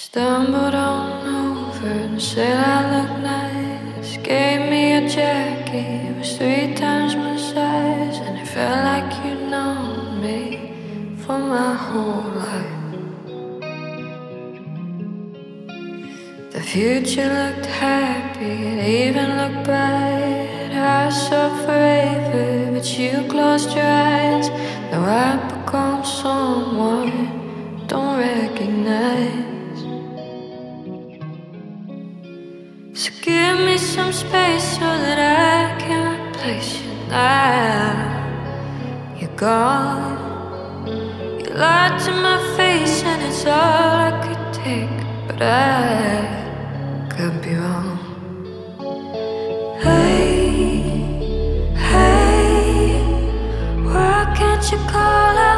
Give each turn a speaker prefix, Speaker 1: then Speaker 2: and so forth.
Speaker 1: Stumbled on over and said I look nice. Gave me a jacket, it was 3 times my size. And it felt like you'd known me for my whole life. The future looked happy, it even looked bright. I saw forever, but you closed your eyes. Now I've become someone I don't recognize. So give me some space so that I can replace you now. You're gone. You lied to my face and it's all I could take, but I could be wrong. Hey, hey, why can't you call out?